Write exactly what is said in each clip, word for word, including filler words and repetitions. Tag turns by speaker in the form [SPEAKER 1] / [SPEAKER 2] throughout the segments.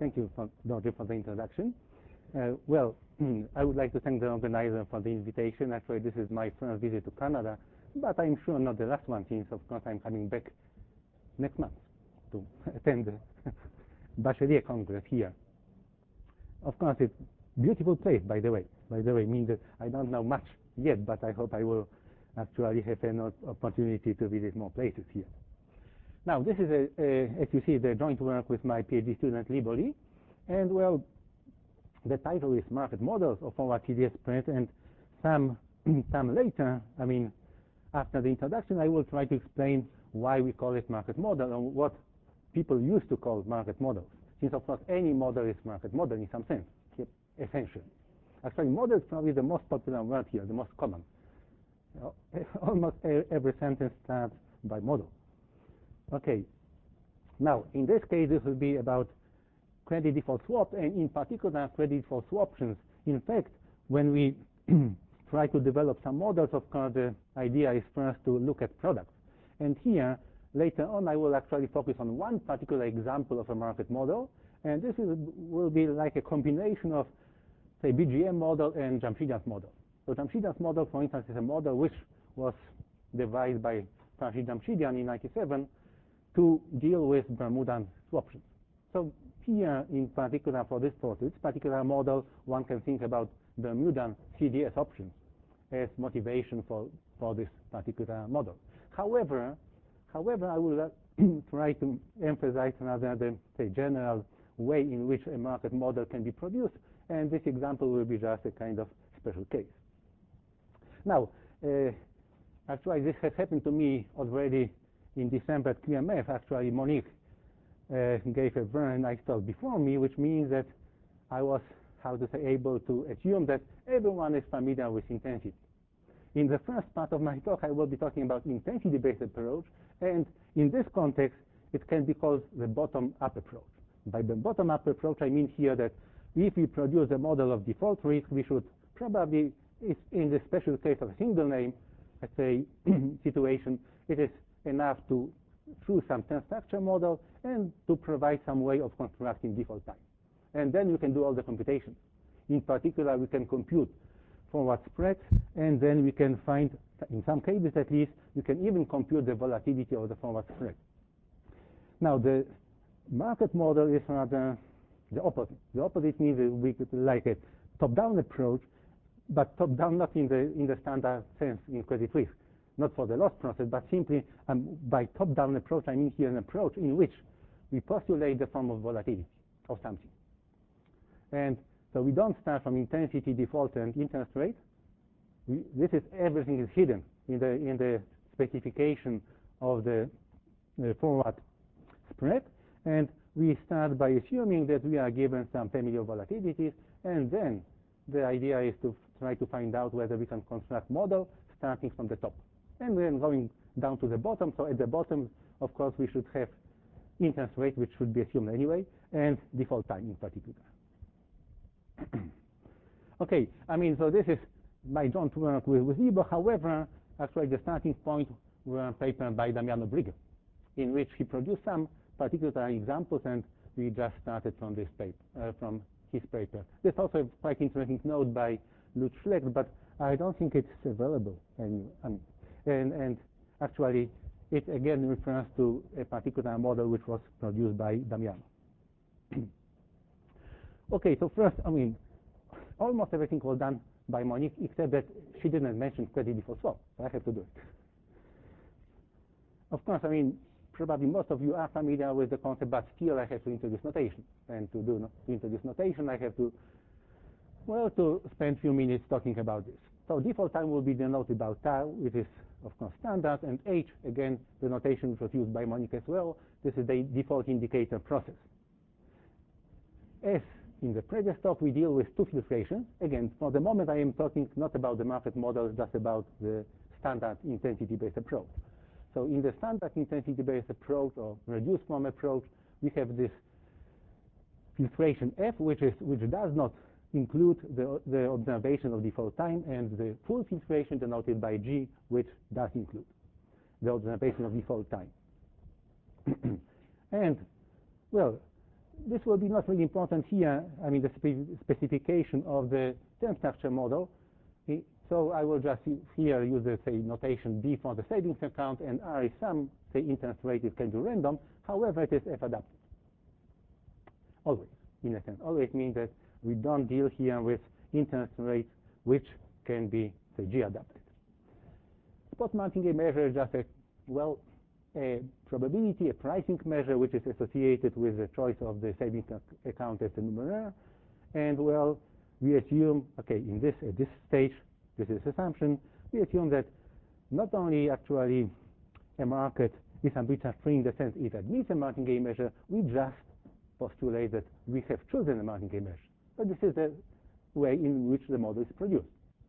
[SPEAKER 1] Thank you, for, Dodger, for the introduction. Uh, well, I would like to thank the organizer for the invitation. Actually, this is my first visit to Canada, but I'm sure not the last one, since, of course, I'm coming back next month to attend the Bachelier Congress here. Of course, it's a beautiful place, by the way. By the way, means that I don't know much yet, but I hope I will actually have an opportunity to visit more places here. Now, this is, a, a, as you see, the joint work with my PhD student, Libor Lee. And, well, the title is Market Models of Forward T D S Spread, and some time later, I mean, after the introduction, I will try to explain why we call it market model and what people used to call market models. Since, of course, any model is market model in some sense, essentially. Actually, model is probably the most popular word here, the most common. Almost every sentence starts by model. Okay. Now, in this case, this will be about credit default swap, and in particular, credit default swaptions. In fact, when we try to develop some models, of course, the idea is first to look at products. And here, later on, I will actually focus on one particular example of a market model, and this is, will be like a combination of, say, B G M model and Jamshidian's model. So Jamshidian's model, for instance, is a model which was devised by Francis Jamshidian in ninety-seven to deal with Bermudan swaptions. So here, in particular, for this, for this particular model, one can think about Bermudan C D S options as motivation for, for this particular model. However, however, I will uh, try to emphasize another, the say, general way in which a market model can be produced, and this example will be just a kind of special case. Now, uh, actually, this has happened to me already in December at Q M F. Actually, Monique uh, gave a very nice talk before me, which means that I was, how to say, able to assume that everyone is familiar with intensity. In the first part of my talk, I will be talking about intensity-based approach, and in this context, it can be called the bottom-up approach. By the bottom-up approach, I mean here that if we produce a model of default risk, we should probably, in the special case of a single name, let's say, situation, it is enough to choose some ten structure model and to provide some way of constructing default time. And then you can do all the computations. In particular, we can compute forward spreads, and then we can find, in some cases at least, you can even compute the volatility of the forward spread. Now, the market model is rather the opposite. The opposite means that we could like a top-down approach, but top-down not in the, in the standard sense in credit risk, not for the loss process, but simply um, by top-down approach, I mean here an approach in which we postulate the form of volatility of something. And so we don't start from intensity, default, and interest rate. We, this is, everything is hidden in the, in the specification of the uh, forward spread. And we start by assuming that we are given some family of volatilities, and then the idea is to try to find out whether we can construct model starting from the top and then going down to the bottom. So at the bottom, of course, we should have interest rate, which should be assumed anyway, and default time in particular. Okay, I mean, so this is my joint work with, with Libor. However, actually the starting point were a paper by Damiano Brighe, in which he produced some particular examples, and we just started from this paper, uh, from his paper. There's also a quite interesting note by Lutz Schlecht, but I don't think it's available. And, um, and, and actually, it again refers to a particular model which was produced by Damiano. Okay, so first, I mean, almost everything was done by Monique, except that she didn't mention credit default swap, so I have to do it. Of course, I mean, probably most of you are familiar with the concept, but still I have to introduce notation. And to do no, to introduce notation, I have to, well, to spend a few minutes talking about this. So default time will be denoted by tau, which is, of course, standard, and H, again, the notation which was used by Monique as well. This is the default indicator process. As in the previous talk, we deal with two filtrations. Again, for the moment, I am talking not about the market model, just about the standard intensity-based approach. So in the standard intensity-based approach or reduced form approach, we have this filtration F, which is which does not include the, the observation of default time, and the full filtration denoted by G, which does include the observation of default time. And, well, this will be not really important here, I mean, the spe specification of the term structure model. So I will just here use the, say, notation B for the savings account, and R is some, say, interest rate is can be random. However, it is F adapted. Always, in a sense. Always means that we don't deal here with interest rates which can be, say, G adapted. Spot martingale measure is just a, well, a probability, a pricing measure which is associated with the choice of the savings account as a numeraire. And, well, we assume, okay, in this, at this stage, this is assumption, we assume that not only actually a market is arbitrage free in the sense it admits a martingale measure, we just postulate that we have chosen a martingale measure. But this is the way in which the model is produced.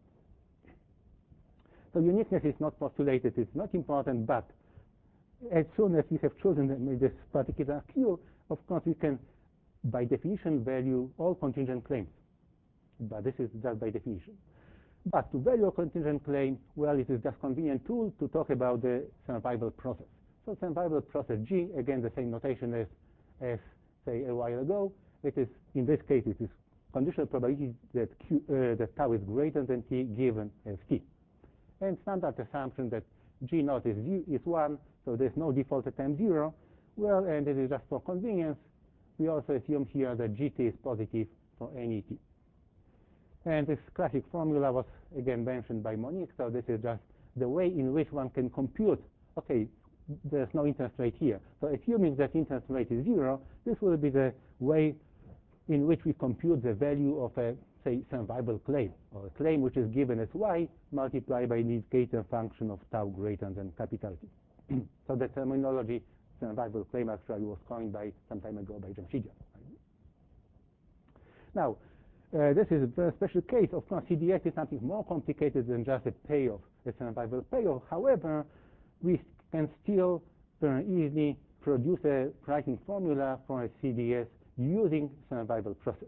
[SPEAKER 1] So uniqueness is not postulated, it's not important, but as soon as we have chosen this particular Q, of course we can, by definition, value all contingent claims. But this is just by definition. But to value a contingent claim, well, it is just convenient tool to talk about the survival process. So survival process G, again, the same notation as, as say, a while ago. It is, in this case, it is conditional probability that Q, uh, that tau is greater than T given as T. And standard assumption that G naught is, is one, so there's no default at time zero. Well, and it is just for convenience. We also assume here that G T is positive for any T. And this classic formula was, again, mentioned by Monique, so this is just the way in which one can compute, okay, there's no interest rate here. So assuming that interest rate is zero, this will be the way in which we compute the value of a, say, survival claim, or a claim which is given as y multiplied by the indicator function of tau greater than capital T. So the terminology survival claim actually was coined by some time ago by Jamshidian. Now, uh, this is a very special case. Of course, C D S is something more complicated than just a payoff, a survival payoff. However, we can still very easily produce a pricing formula for a C D S using survival process.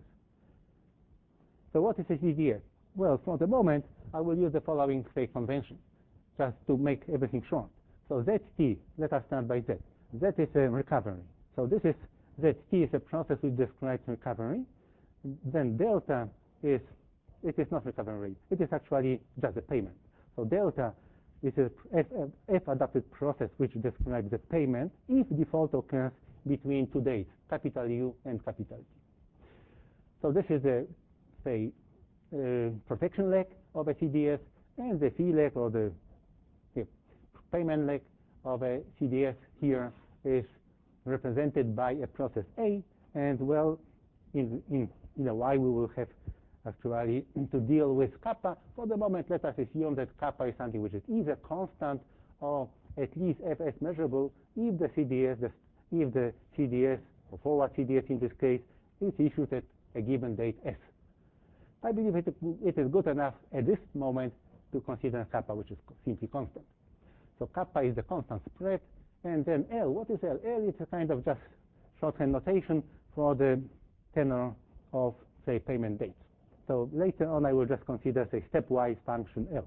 [SPEAKER 1] So what is a C D S? Well, for the moment, I will use the following, say, convention, just to make everything short. So Z T, let us start by Z. Z is a recovery. So this is, Z T is a process which describes recovery. Then delta is, it is not recovery rate. It is actually just a payment. So delta is a F, F adapted process which describes the payment if default occurs between two dates, capital U and capital T. So this is the, say, uh, protection leg of a C D S, and the fee leg, or the yeah, payment leg of a C D S here is represented by a process A, and, well, in, in, in a while we will have actually to deal with kappa. For the moment, let us assume that kappa is something which is either constant or at least F S measurable if the C D S, the, if the C D S, or forward C D S in this case, is issued at a given date S. I believe it, it is good enough at this moment to consider kappa, which is simply constant. So kappa is the constant spread, and then L. What is L? L is a kind of just shorthand notation for the tenor of, say, payment dates. So later on, I will just consider, say, stepwise function L.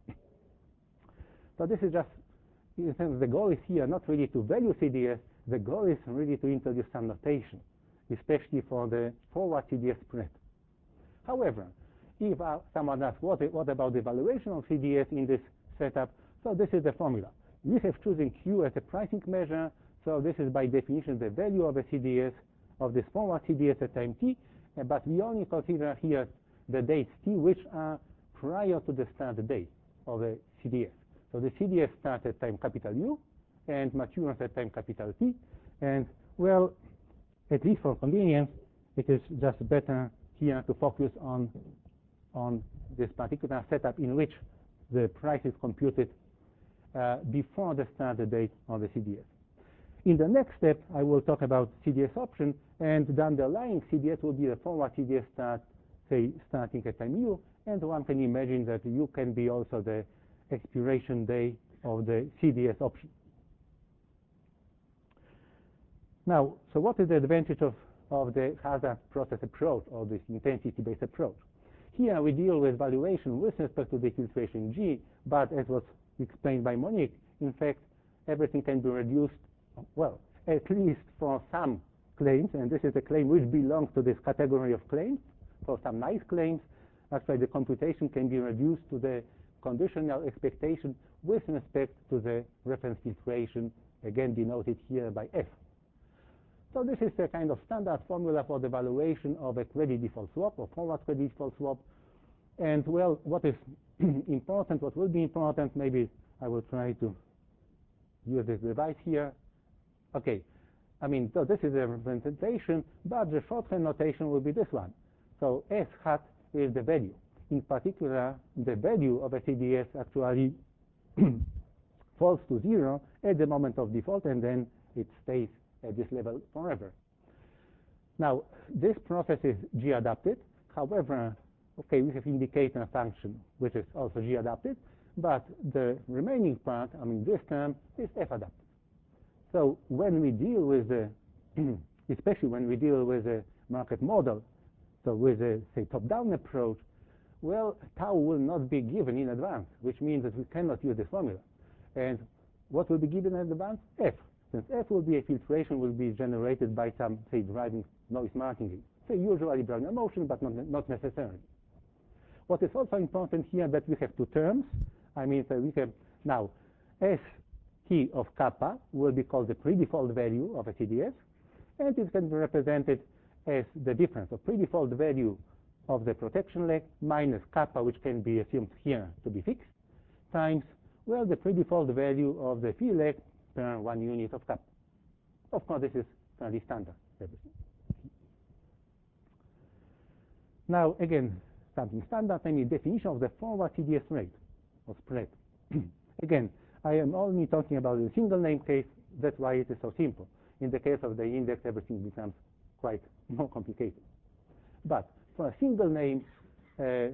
[SPEAKER 1] So this is just, in a sense, the goal is here not really to value C D S. The goal is really to introduce some notation, especially for the forward C D S spread. However, if uh, someone asks, what, what about the evaluation of C D S in this setup? So this is the formula. We have chosen Q as a pricing measure. So this is by definition the value of a C D S, of this forward C D S at time T. Uh, but we only consider here the dates T which are prior to the start date of the C D S. So the C D S starts at time capital U and matures at time capital T. And, well, at least for convenience, it is just better here to focus on, on this particular setup in which the price is computed uh, before the start date of the C D S. In the next step, I will talk about C D S option, and the underlying C D S will be the forward C D S start, say, starting at time U, and one can imagine that U can be also the expiration day of the C D S option. Now, so what is the advantage of, of the hazard process approach, or this intensity-based approach? Here we deal with valuation with respect to the filtration G, but as was explained by Monique, in fact, everything can be reduced, well, at least for some claims, and this is a claim which belongs to this category of claims. For some nice claims, actually the computation can be reduced to the conditional expectation with respect to the reference filtration, again denoted here by F. So this is a kind of standard formula for the valuation of a credit default swap or forward credit default swap. And well, what is important, what will be important, maybe I will try to use this device here. Okay, I mean, so this is a representation, but the shorthand notation will be this one. So S hat is the value. In particular, the value of a C D S actually falls to zero at the moment of default, and then it stays at this level forever. Now, this process is G-adapted. However, okay, we have indicator function, which is also G-adapted, but the remaining part, I mean, this term is F-adapted. So when we deal with the, especially when we deal with a market model, so with a, say, top-down approach, well, tau will not be given in advance, which means that we cannot use this formula. And what will be given in advance? F. Since F will be a filtration, will be generated by some, say, driving noise marking. So usually Brownian motion, but not, not necessarily. What is also important here that we have two terms. I mean, so we have now S T of kappa will be called the pre-default value of a C D S, and it can be represented as the difference of pre-default value of the protection leg minus kappa, which can be assumed here to be fixed, times, well, the pre-default value of the fee leg per one unit of kappa. Of course, this is fairly standard. Now, again, something standard, I mean definition of the forward C D S rate or spread. Again, I am only talking about the single name case. That's why it is so simple. In the case of the index, everything becomes quite more complicated. But for a single name uh,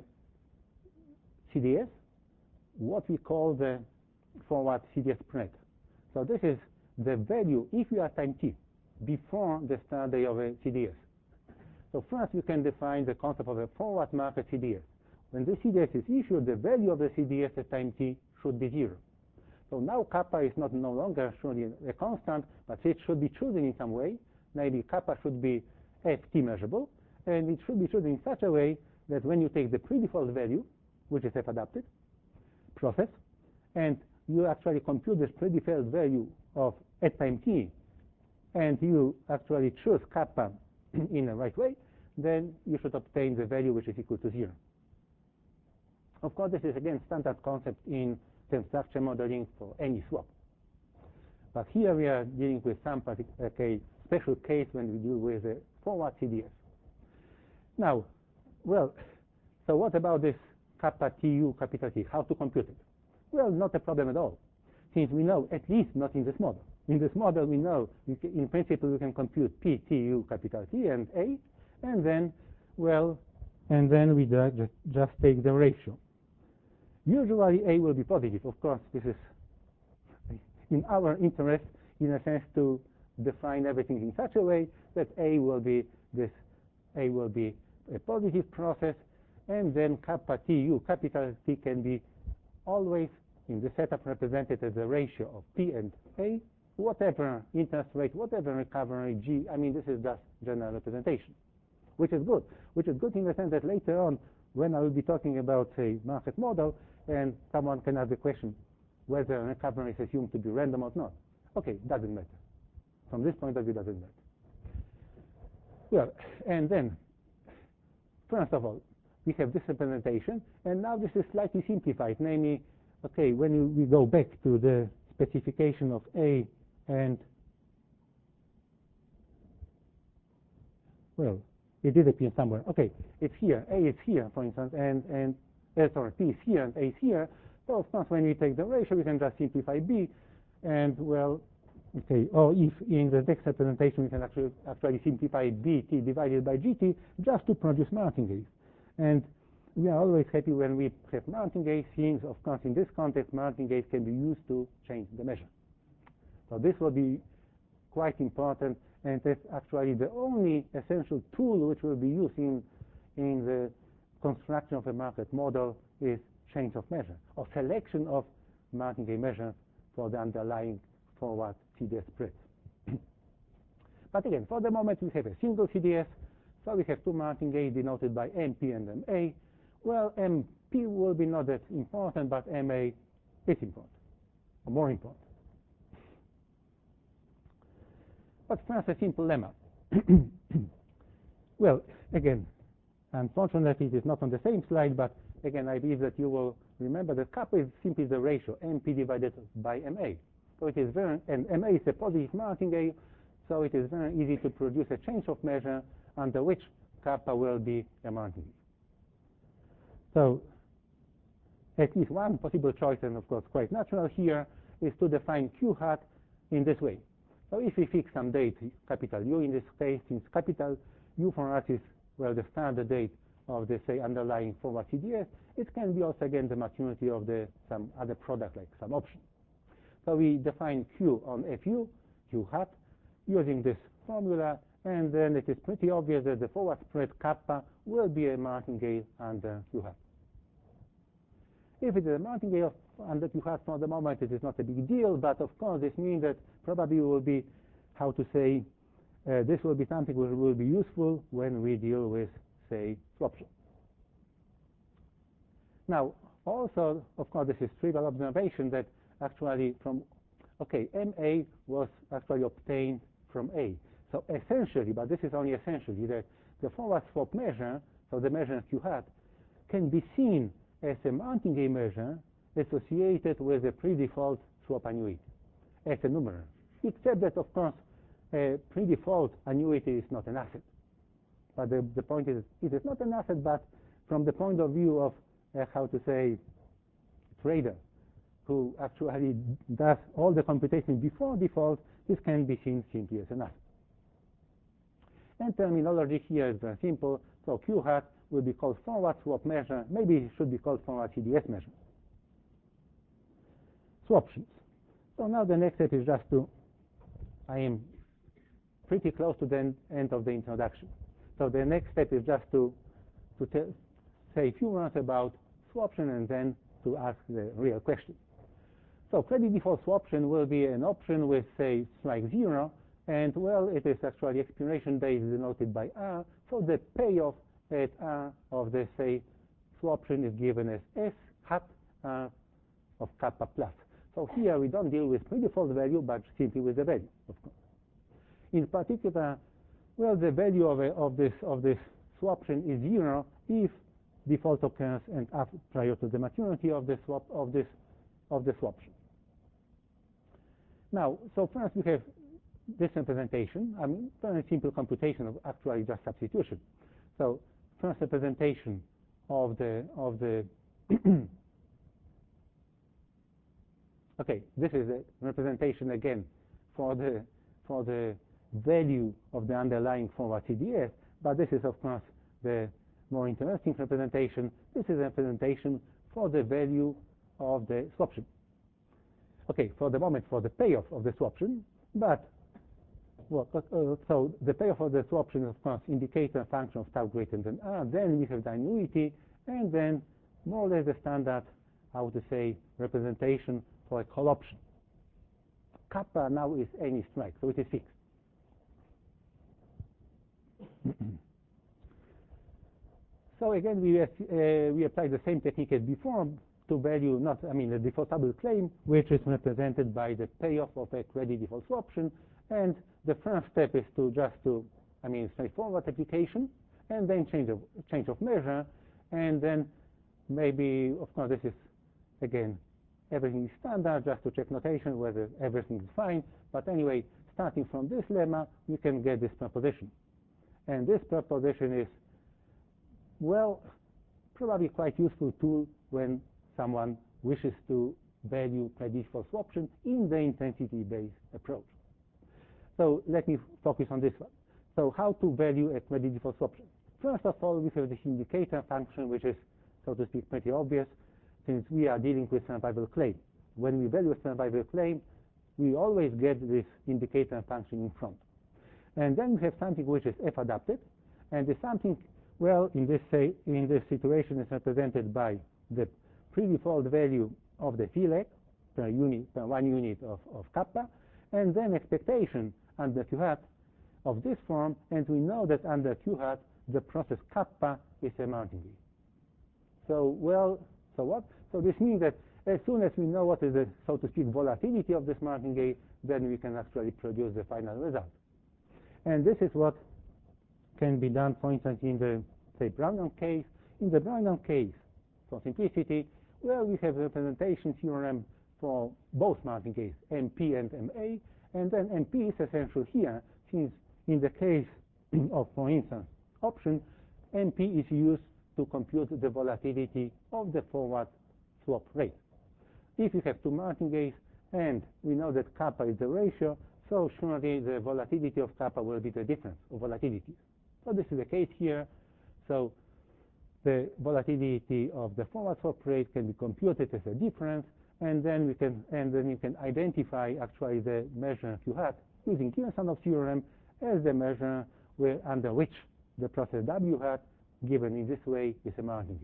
[SPEAKER 1] C D S, what we call the forward C D S spread. So this is the value if you are time t before the start day of a C D S. So first we can define the concept of a forward market C D S. When the C D S is issued, the value of the C D S at time t should be zero. So now kappa is not no longer surely a constant, but it should be chosen in some way. Maybe kappa should be ft measurable, and it should be chosen in such a way that when you take the pre-default value, which is f-adapted process, and you actually compute this pre-default value of at time t, and you actually choose kappa in the right way, then you should obtain the value which is equal to zero. Of course, this is again standard concept in term structure modeling for any swap. But here we are dealing with some particular okay, special case when we deal with a forward C D S. Now, well, so what about this kappa tu capital T? How to compute it? Well, not a problem at all, since we know, at least not in this model. In this model, we know, we can, in principle, we can compute P, T, U, capital T, and A, and then, well, and then we just, just take the ratio. Usually, A will be positive. Of course, this is in our interest, in a sense, to define everything in such a way that A will be this, A will be a positive process, and then kappa T, U, capital T can be always in the setup represented as a ratio of P and A, whatever interest rate, whatever recovery G. I mean, this is just general representation, which is good. Which is good in the sense that later on, when I will be talking about a market model, and someone can ask the question whether a recovery is assumed to be random or not. Okay, doesn't matter. From this point of view, doesn't matter. Well, and then, first of all, we have this representation, and now this is slightly simplified, namely, okay, when you, we go back to the specification of A and, well, it did appear somewhere. Okay, it's here. A is here, for instance, and, and uh, sorry, P is here and A is here. So, of course, when we take the ratio, we can just simplify B, and, well, okay, or if in the next representation we can actually, actually simplify B T divided by G T just to produce martingales. And we are always happy when we have martingales, since, of course, in this context, martingales can be used to change the measure. So this will be quite important, and that's actually the only essential tool which will be used in, in the construction of a market model is change of measure, or selection of martingale measures for the underlying forward C D S spread. But again, for the moment, we have a single C D S. So we have two martingales denoted by M P and M A. Well, M P will be not that important, but M A is important, or more important. But first, a simple lemma. Well, again, unfortunately, it is not on the same slide, but again, I believe that you will remember that kappa is simply the ratio, M P divided by M A. So it is very, and M A is a positive martingale, so it is very easy to produce a change of measure under which kappa will be a martingale. So at least one possible choice, and of course quite natural here, is to define Q hat in this way. So if we fix some date, capital U in this case, since capital U for us is, well, the standard date of the, say, underlying forward C D S, it can be also, again, the maturity of the some other product, like some option. So we define Q on F U, Q hat, using this formula, and then it is pretty obvious that the forward spread kappa will be a martingale under Q hat. If it is a martingale under Q hat, for the moment it is not a big deal, but of course this means that probably will be, how to say, uh, this will be something which will be useful when we deal with, say, swaption. Now, also, of course, this is trivial observation that actually from, okay, M A was actually obtained from A. So essentially, but this is only essentially, that the forward swap measure, so the measure Q hat, can be seen as a martingale measure associated with a pre-default swap annuity as a numeral, except that, of course, a pre-default annuity is not an asset. But the, the point is, it is not an asset, but from the point of view of, uh, how to say, trader, who actually does all the computation before default, this can be seen simply as an asset. And terminology here is very simple. So Q hat will be called forward swap measure. Maybe it should be called forward C D S measure. Swaptions. So now the next step is just to, I am pretty close to the end of the introduction. So the next step is just to, to tell, say a few words about swaption and then to ask the real question. So credit default swaption will be an option with, say, strike zero, and, well, it is actually expiration date denoted by R, so the payoff at R of the, say, swaption is given as S hat R of kappa plus. So here we don't deal with pre-default value, but simply with the value, of course. In particular, well, the value of, a, of this of this swaption is zero if default occurs and after, prior to the maturity of the swap of this of the swaption. Now, so first we have this representation. I mean, very simple computation of actually just substitution. So first representation of the of the okay, this is a representation again for the for the value of the underlying forward C D S, but this is of course the more interesting representation. This is a representation for the value of the swaption. Okay, for the moment for the payoff of the swaption, but well, uh, so the payoff of the swaption of course indicates a function of tau greater than R. Then we have the annuity, and then more or less the standard, how to say, representation for a call option. Kappa now is any strike, so it is fixed. So again, we, uh, we apply the same technique as before to value not, I mean, the defaultable claim, which is represented by the payoff of a credit default swaption. And the first step is to just to, I mean, straightforward application, and then change of change of measure, and then maybe, of course, this is again everything is standard, just to check notation whether everything is fine. But anyway, starting from this lemma, we can get this proposition. And this proposition is, well, probably quite useful tool when someone wishes to value credit default swaption in the intensity-based approach. So let me focus on this one. So how to value a credit default swaption? First of all, we have this indicator function, which is, so to speak, pretty obvious, since we are dealing with survival claim. When we value a survival claim, we always get this indicator function in front. And then we have something which is F adapted, and the something, well, in this say, in this situation is represented by the pre-default value of the P L E C per unit, per one unit of, of kappa, and then expectation under Q hat of this form, and we know that under Q hat, the process kappa is a martingale. So, well, so what? So this means that as soon as we know what is the, so to speak, volatility of this martingale, then we can actually produce the final result. And this is what can be done, for instance, in the, say, Brownian case. In the Brownian case, for simplicity, well, we have a representation theorem for both martingales, M P and M A, and then M P is essential here, since in the case of, for instance, option, M P is used to compute the volatility of the forward swap rate. If you have two martingales, and we know that kappa is the ratio, so surely the volatility of kappa will be the difference of volatilities. So this is the case here. So the volatility of the forward swap rate can be computed as a difference, and then we can and then you can identify actually the measure Q hat using Kirsanov theorem as the measure where, under which the process W hat, given in this way, is a martingale.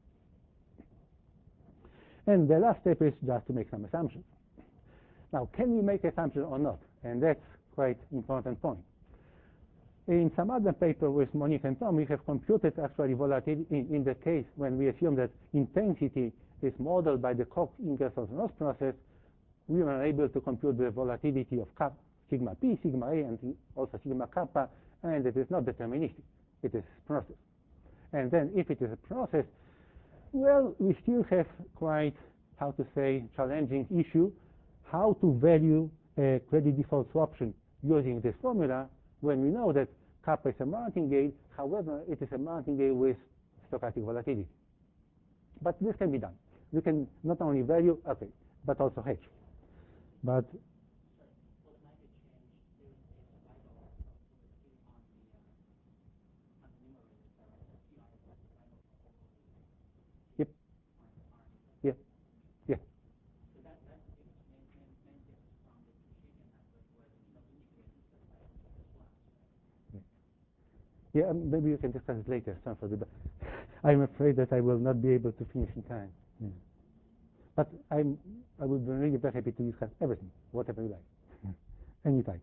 [SPEAKER 1] And the last step is just to make some assumptions. Now, can we make assumptions or not? And that's quite important point. In some other paper with Monique and Tom, we have computed actually volatility in, in the case when we assume that intensity is modeled by the Koch-Ingersoll-Ross process. We were able to compute the volatility of kappa, sigma p, sigma a, and also sigma kappa, and it is not deterministic. It is process. And then if it is a process, well, we still have quite, how to say, challenging issue, how to value a credit default swaption using this formula when we know that kappa is a martingale, however, it is a martingale with stochastic volatility. But this can be done. We can not only value, okay, but also hedge. But Yep. Yeah. Yeah. Yeah, um, maybe you can discuss it later. I'm afraid that I will not be able to finish in time. Yeah. But I'm, I would be really very happy to discuss everything, whatever you like, yeah. Anytime.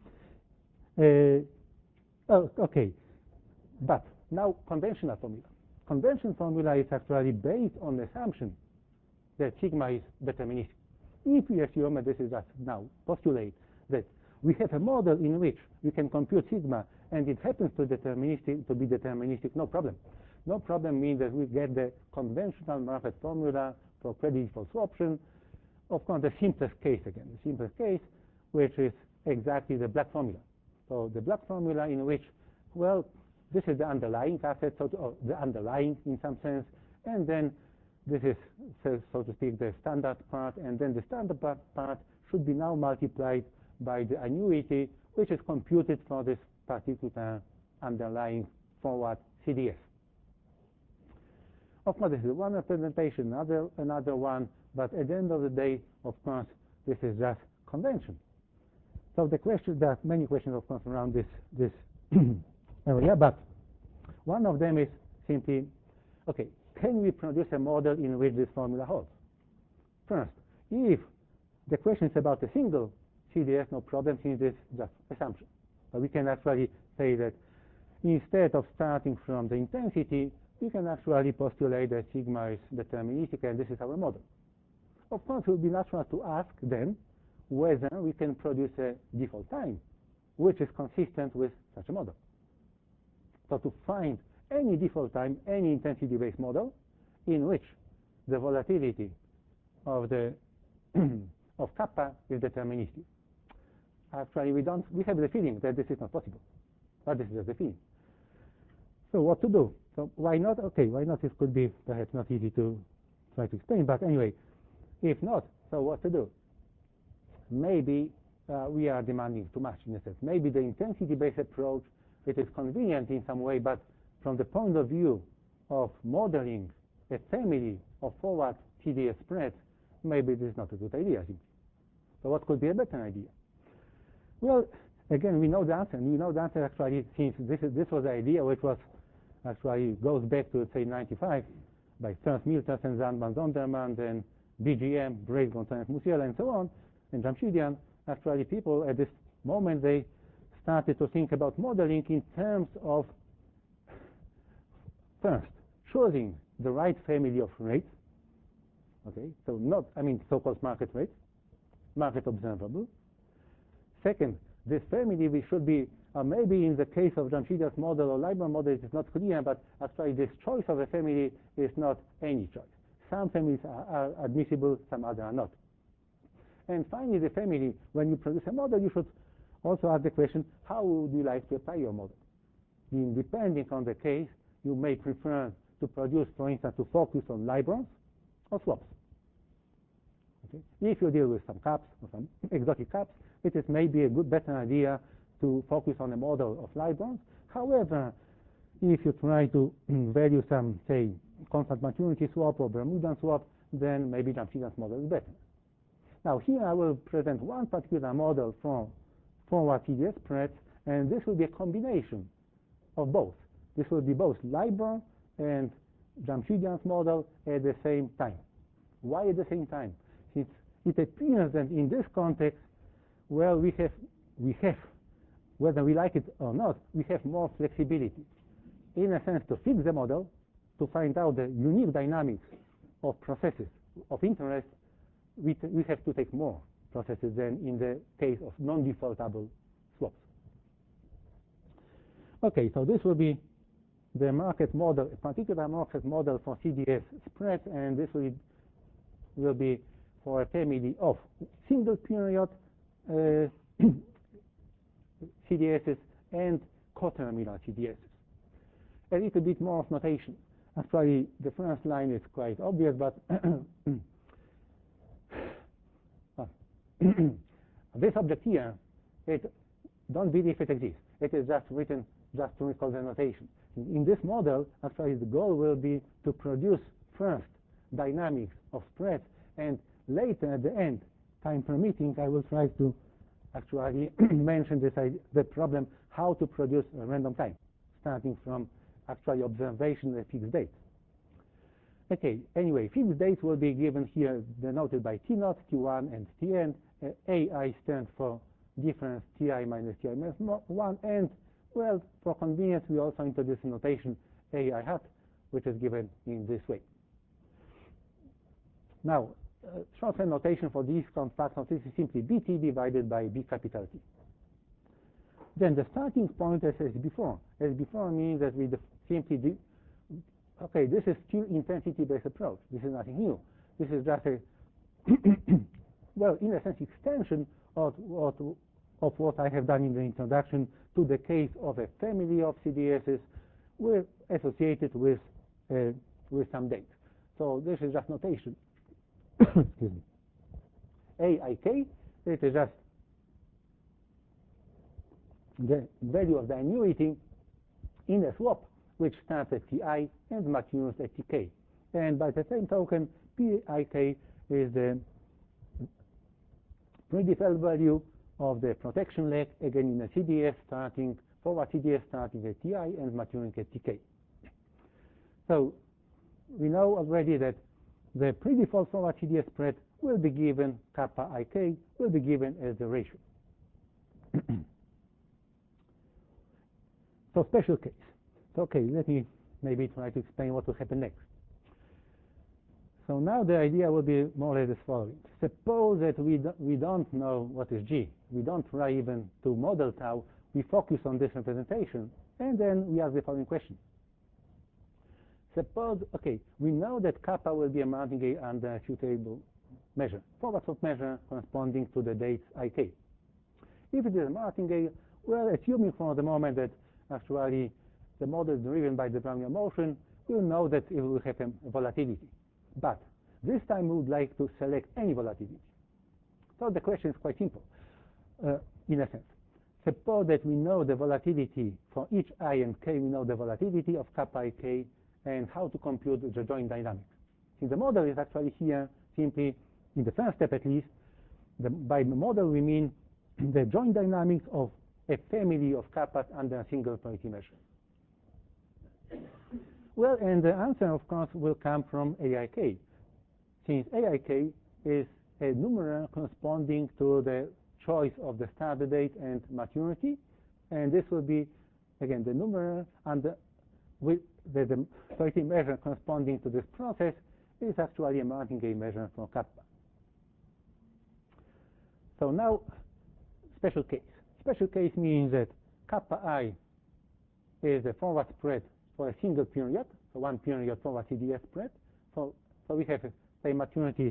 [SPEAKER 1] Uh, oh, okay. But now conventional formula. Conventional formula is actually based on the assumption that sigma is deterministic. If we assume, and this is just now postulate, that we have a model in which we can compute sigma and it happens to, deterministic, to be deterministic, no problem. No problem means that we get the conventional Marquardt formula for credit default swaption. Of course, the simplest case again, the simplest case, which is exactly the Black formula. So the Black formula in which, well, this is the underlying asset, so to, or the underlying in some sense, and then this is, so, so to speak, the standard part, and then the standard part, part should be now multiplied by the annuity, which is computed for this particular underlying forward C D S. Of course, this is one representation, another, another one, but at the end of the day, of course, this is just convention. So the question, there are many questions, of course, around this, this area, but one of them is simply, okay, can we produce a model in which this formula holds? First, if the question is about a single C D S, no problem, since this is just assumption. But we can actually say that instead of starting from the intensity, we can actually postulate that sigma is deterministic, and this is our model. Of course, it would be natural to ask then whether we can produce a default time, which is consistent with such a model. So to find any default time, any intensity-based model in which the volatility of the of kappa is deterministic. Actually, we don't. We have the feeling that this is not possible, but this is just the feeling. So what to do? So why not? Okay, why not? This could be perhaps not easy to try to explain, but anyway, if not, so what to do? Maybe uh, we are demanding too much in a sense. Maybe the intensity-based approach, it is convenient in some way, but from the point of view of modeling a family of forward T D S spreads, maybe this is not a good idea. So what could be a better idea? Well, again, we know the answer, and we know the answer actually, since this, is, this was the idea which was actually goes back to, say, ninety-five by Ernst Milters and Zandman Zonderman, and B G M, Brace, Gonzalez, Musiela, and so on, and Jamshidian. Actually, people at this moment, they started to think about modeling in terms of, first, choosing the right family of rates. Okay, so not, I mean, so-called market rates, market observable. Second, this family we should be, uh, maybe in the case of Jamshidyan's model or Leibniz model, it is not clear, but actually this choice of a family is not any choice. Some families are, are admissible, some other are not. And finally, the family, when you produce a model, you should also ask the question, how would you like to apply your model? In, depending on the case, you may prefer to produce, for instance, to focus on Librons or swaps. Okay? If you deal with some caps or some exotic caps, it is maybe a good, better idea to focus on a model of Librons. However, if you try to value some, say, constant maturity swap or Bermudian swap, then maybe Jamshidyan's model is better. Now, here I will present one particular model for forward T D S spreads, and this will be a combination of both. This will be both Libor and Jamshidyan's model at the same time. Why at the same time? Since it appears that in this context, well, we have, we have, whether we like it or not, we have more flexibility. In a sense, to fix the model, to find out the unique dynamics of processes of interest, we, we have to take more processes than in the case of non-defaultable swaps. Okay, so this will be the market model, a particular market model for C D S spreads, and this will, will be for a family of single period uh, C D Ss and coterminal C D Ss. A little bit more of notation. Actually, the first line is quite obvious, but this object here, it, don't believe it exists. It is just written just to recall the notation. In this model, actually, the goal will be to produce first dynamics of spreads, and later at the end, time permitting, I will try to actually mention this idea, the problem how to produce a random time, starting from actually observation at fixed dates. Okay, anyway, fixed dates will be given here, denoted by T naught, T one, and Tn. Uh, A I stands for difference Ti minus Ti minus one, and, well, for convenience, we also introduce a notation A I hat, which is given in this way. Now, uh, shorthand notation for these factors is simply B T divided by B capital T. Then the starting point as, as before. As before means that we simply do, okay, this is still intensity-based approach. This is nothing new. This is just a, well, in a sense, extension of what, of what I have done in the introduction to the case of a family of C D Ss with, associated with, uh, with some date. So this is just notation. Excuse me. A I K, it is just the value of the annuity in a swap, which starts at Ti and matures at Tk. And by the same token, P I K is the pre-default value of the protection leg, again in a C D S starting, forward C D S starting at Ti and maturing at Tk. So we know already that the pre-default forward C D S spread will be given, kappa Ik will be given as the ratio. So special case. So, okay, let me maybe try to explain what will happen next. So now the idea will be more or less the following. Suppose that we, do, we don't know what is G. We don't try even to model tau. We focus on this representation, and then we ask the following question. Suppose, okay, we know that kappa will be a martingale under a suitable measure, forward swap measure corresponding to the dates Ik. If it is a martingale, well, assuming for the moment that actually the model is driven by the Brownian motion, we'll know that it will have a volatility. But this time we would like to select any volatility. So the question is quite simple, uh, in a sense. Suppose that we know the volatility for each I and k, we know the volatility of kappa Ik and how to compute the joint dynamics. Since the model is actually here simply, in the first step at least, the, by the model we mean the joint dynamics of a family of kappas under a single probability measure. Well, and the answer, of course, will come from A I K, since A I K is a numeral corresponding to the choice of the start date and maturity, And this will be, again, the numerator, and the, with the, the Sawicki measure corresponding to this process is actually a martingale measure for kappa. So now, special case. Special case means that kappa I is the forward spread for a single period, so one period forward C D S spread. So, so we have, uh, say, maturities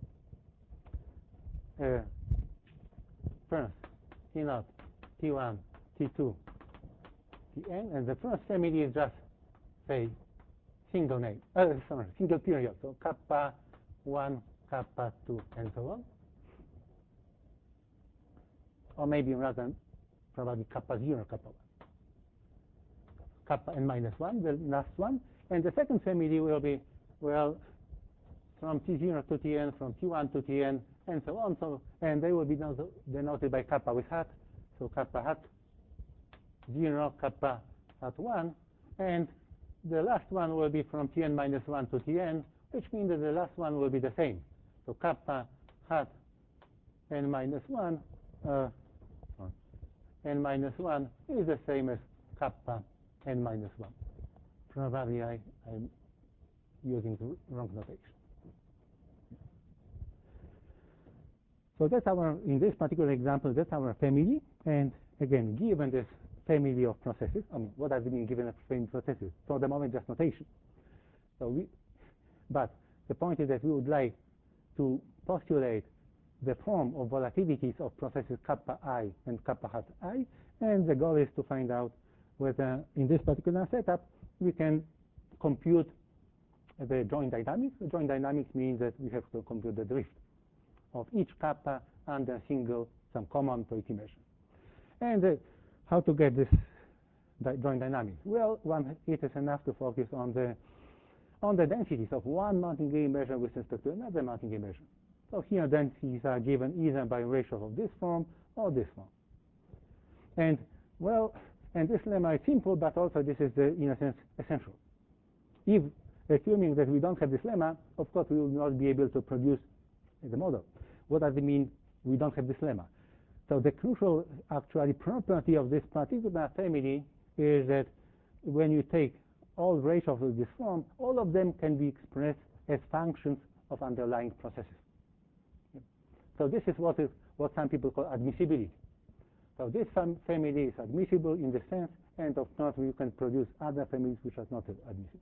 [SPEAKER 1] uh, first T naught, T one, T two, Tn, and the first family is just, say, single name, uh, sorry, single period, so kappa one, kappa two, and so on. Or maybe rather, probably kappa zero, kappa one. Kappa n minus one, the last one. And the second family will be, well, from T zero to Tn, from T one to Tn, and so on. So, and they will be denoted by kappa with hat. So kappa hat zero, kappa hat one. And the last one will be from Tn minus one to Tn, which means that the last one will be the same. So kappa hat n minus one, uh, n minus one is the same as kappa n minus one. Probably I, I'm using the wrong notation. So that's our, in this particular example, that's our family. And again, given this family of processes, I mean, what does it mean given a family of processes? For the moment, just notation. So we, but the point is that we would like to postulate the form of volatilities of processes kappa I and kappa hat I, and the goal is to find out whether in this particular setup we can compute the joint dynamics. The joint dynamics means that we have to compute the drift of each kappa under a single, some common Sawicki measure. And uh, how to get this di joint dynamics? Well, one, it is enough to focus on the on the densities of one martingale measure with respect to another martingale measure. So here densities are given either by ratio of this form or this form. And well, and this lemma is simple, but also this is, the, in a sense, essential. If, assuming that we don't have this lemma, of course, we will not be able to produce the model. What does it mean we don't have this lemma? So the crucial, actually, property of this particular family is that when you take all ratios of this form, all of them can be expressed as functions of underlying processes. So this is what is what some people call admissibility. So this fam family is admissible in the sense, and of course we can produce other families which are not admissible.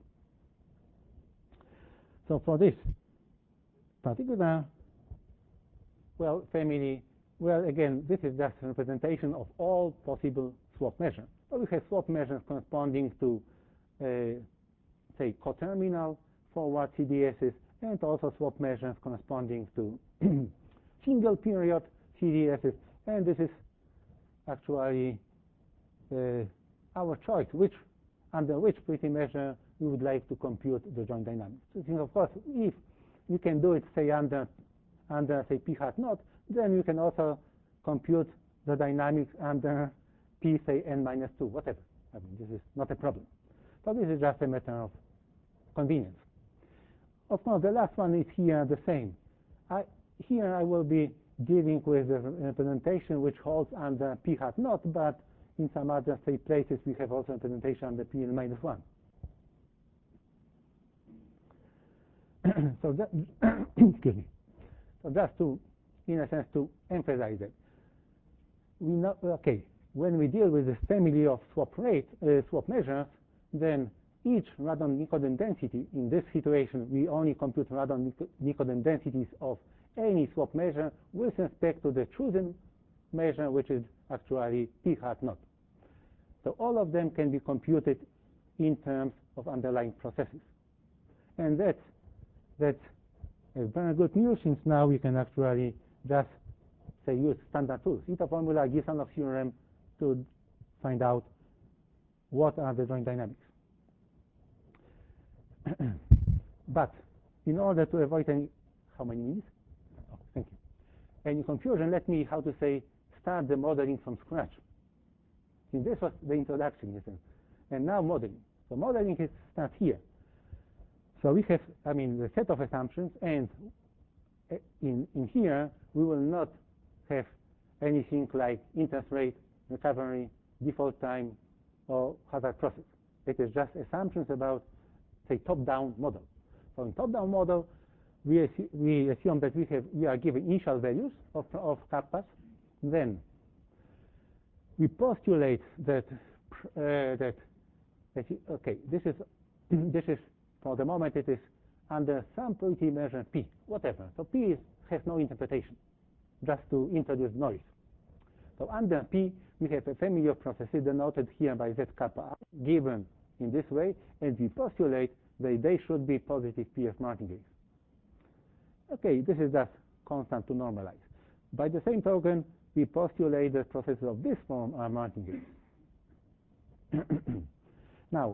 [SPEAKER 1] So for this particular, well, family, well, again, this is just a representation of all possible swap measures. So we have swap measures corresponding to, uh, say, coterminal forward C D Ss, and also swap measures corresponding to single period C D Ss, and this is actually uh, our choice, which under which pretty measure we would like to compute the joint dynamics. So, of course, if you can do it, say, under, under say, p hat naught, then you can also compute the dynamics under p, say, n minus two, whatever. I mean, this is not a problem. So this is just a matter of convenience. Of course, the last one is here the same. I, here I will be dealing with the representation which holds under p hat naught, but in some other, say, places we have also representation under p n minus one. So that, excuse me. So just to, in a sense, to emphasize that, we know, okay, when we deal with this family of swap rate, uh, swap measures, then each radon-Nikodym density, in this situation, we only compute radon-Nikodym densities of any swap measure with respect to the chosen measure, which is actually p hat naught. So all of them can be computed in terms of underlying processes. And that's, that's a very good news, since now we can actually just, say, use standard tools. Ito formula, Gilsonov theorem, to find out what are the joint dynamics. But in order to avoid any, how many minutes? Oh, thank you. Any confusion, let me, how to say, start the modeling from scratch. And this was the introduction, you see. And now modeling. So modeling is start here. So we have, I mean, the set of assumptions, and in, in here, we will not have anything like interest rate, recovery, default time, or hazard process. It is just assumptions about, say, top-down model. So in top-down model, we, assu we assume that we have we are given initial values of, of kappas. Then we postulate that uh, that okay, this is this is for the moment it is under some probability measure p, whatever. So p is, has no interpretation, just to introduce noise. So under p, we have a family of processes denoted here by z kappa I, given in this way, and we postulate that they should be positive P F martingales. Okay, this is just constant to normalize. By the same token, we postulate that processes of this form are martingales. Now,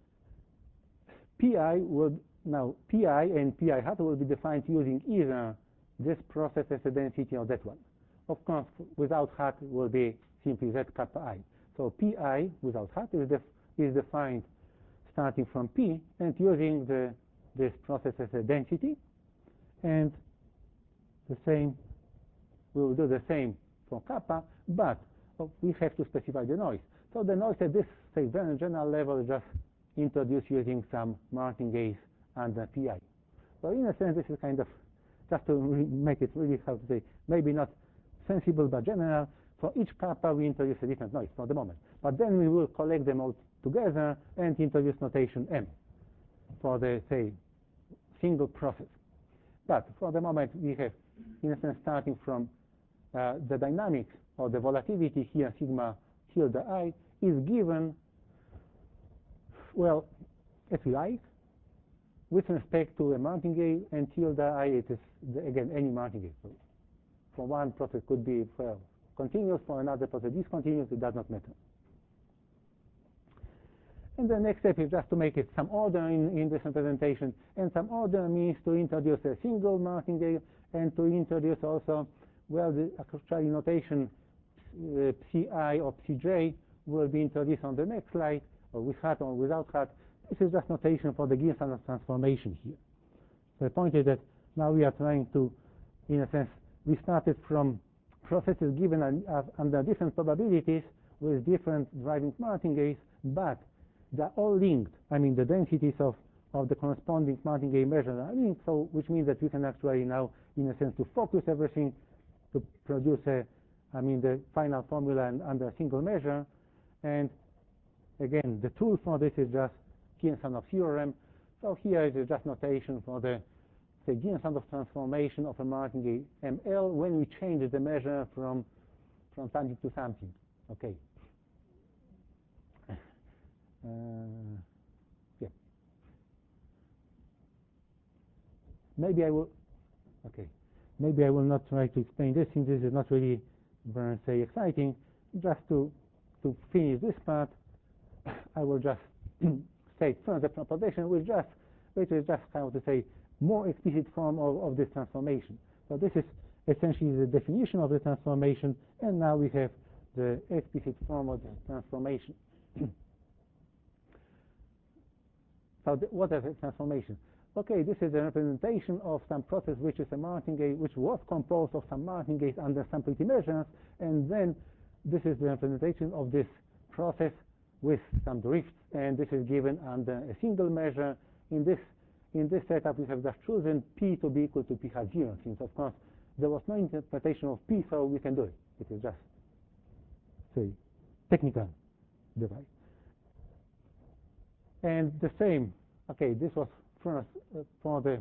[SPEAKER 1] Pi would now Pi and Pi hat will be defined using either this process as a density or that one. Of course, without hat will be simply z kappa I. So Pi without hat is, def is defined starting from P and using the this process as a density, and the same we will do the same for kappa, but oh, we have to specify the noise. So the noise at this, say, very general level is just introduced using some martingales under Pi. So in a sense, this is kind of just to make it really, how to say, maybe not sensible but general. For each kappa, we introduce a different noise for the moment. But then we will collect them all together and introduce notation M for the, say, single process. But for the moment, we have, in a sense, starting from uh, the dynamics or the volatility here, sigma tilde I, is given, well, as we like, with respect to a martingale, and tilde I, it is, the, again, any martingale. So for one process could be, well, continuous, for another process discontinuous, it does not matter. And the next step is just to make it some order in, in this representation. And some order means to introduce a single martingale and to introduce also, well, the actually notation uh, psi or psij will be introduced on the next slide, or with hat or without hat. This is just notation for the Gilson transformation here. So the point is that now we are trying to, in a sense, we started from processes given uh, under different probabilities with different driving martingales, but they're all linked. I mean, the densities of, of the corresponding martingale measures are linked, so which means that we can actually now, in a sense, to focus everything to produce a, I mean, the final formula and, under a single measure. And again, the tool for this is just Girnsandov theorem. So here it is just notation for the, say, Girnsandov transformation of a martingale M L when we change the measure from, from something to something. Okay. Uh, yeah. Maybe I will. Okay. Maybe I will not try to explain this, since this is not really very, say, exciting. Just to to finish this part, I will just state first the proposition, which just which is just how to say more explicit form of, of this transformation. So this is essentially the definition of the transformation, and now we have the explicit form of the transformation. So the, what is a transformation? Okay, this is a representation of some process which is a martingale, which was composed of some martingales under some pretty measures, and then this is the representation of this process with some drifts, and this is given under a single measure. In this in this setup, we have just chosen P to be equal to P hat zero, since of course there was no interpretation of P, so we can do it. It is just, say, technical device. And the same, okay, this was first uh, for the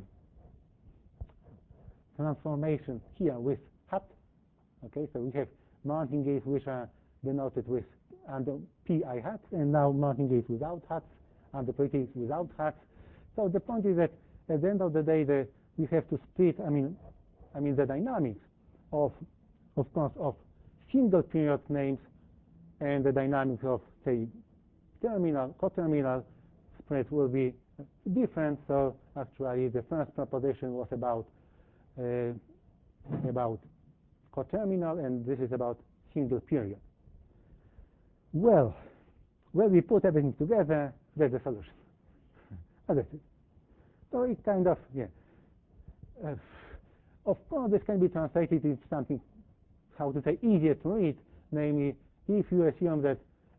[SPEAKER 1] transformation here with hat. Okay, so we have martingales which are denoted with under Pi hat, and now martingales without hats, and the pretties without hats. So the point is that at the end of the day, the, we have to split. I mean, I mean the dynamics of, of course, of single period names and the dynamics of, say, terminal, coterminal spread will be different. So actually, the first proposition was about uh, about coterminal, and this is about single period. Well, when we put everything together, there's a solution. Oh, that's it. So it kind of, yeah. Uh, of course, this can be translated into something, how to say, easier to read. Namely, if you assume that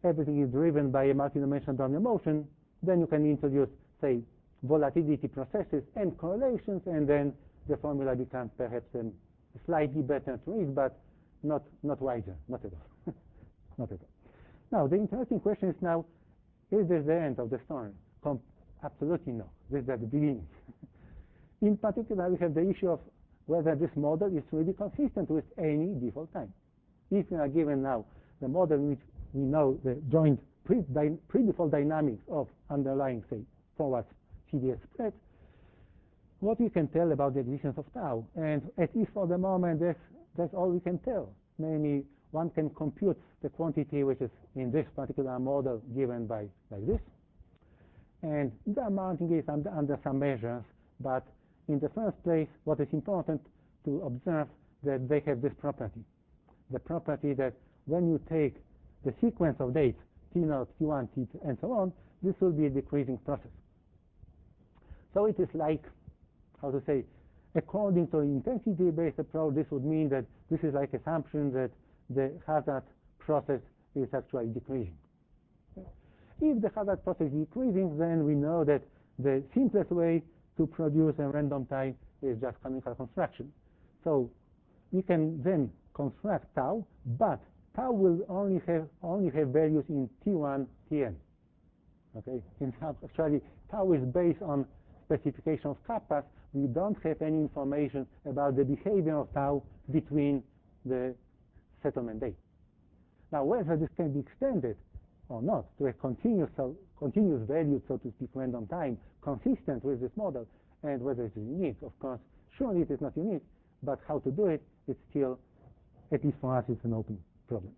[SPEAKER 1] everything is driven by a multidimensional Brownian motion, then you can introduce, say, volatility processes and correlations, and then the formula becomes perhaps um, slightly better to read, but not, not wider, not at all. Not at all. Now, the interesting question is now, is this the end of the story? Com Absolutely no. This is at the beginning. In particular, we have the issue of whether this model is really consistent with any default time. If we are given now the model in which we know the joint pre-default dynamics of underlying, say, forward T D S spread, what we can tell about the existence of tau, and at least for the moment, that's, that's all we can tell. Namely, one can compute the quantity which is in this particular model given by like this, and they are mounting it under, under some measures, but in the first place, what is important to observe that they have this property. The property that when you take the sequence of dates, T zero, T one, T two, and so on, this will be a decreasing process. So it is like, how to say, according to an intensity-based approach, this would mean that this is like assumption that the hazard process is actually decreasing. If the hazard process is decreasing, then we know that the simplest way to produce a random time is just canonical construction. So we can then construct tau, but tau will only have only have values in T one, T n. Okay, in fact, actually, tau is based on specification of kappas. We don't have any information about the behavior of tau between the settlement date. Now, whether this can be extended or not to a continuous, so continuous value, so to speak, random time, consistent with this model, and whether it is unique, of course, surely it is not unique, but how to do it, it's still, at least for us, it's an open problem.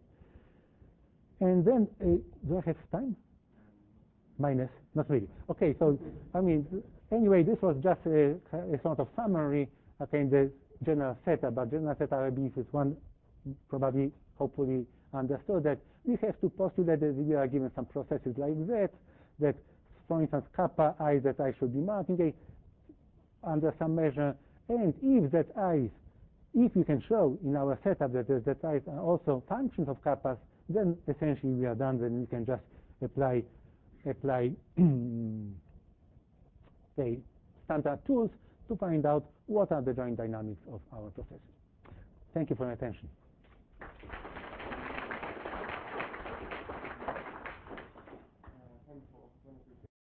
[SPEAKER 1] And then, uh, do I have time? Minus? Not really. Okay, so, I mean, anyway, this was just a, a sort of summary, okay, in the general setup, but general setup, I believe, is one probably, hopefully, understood that we have to postulate that we are given some processes like that, that, for instance, kappa I that I should be marking a, under some measure, and if that i's, if we can show in our setup that that i's are also functions of kappas, then essentially we are done. Then we can just apply apply say standard tools to find out what are the joint dynamics of our processes. Thank you for your attention.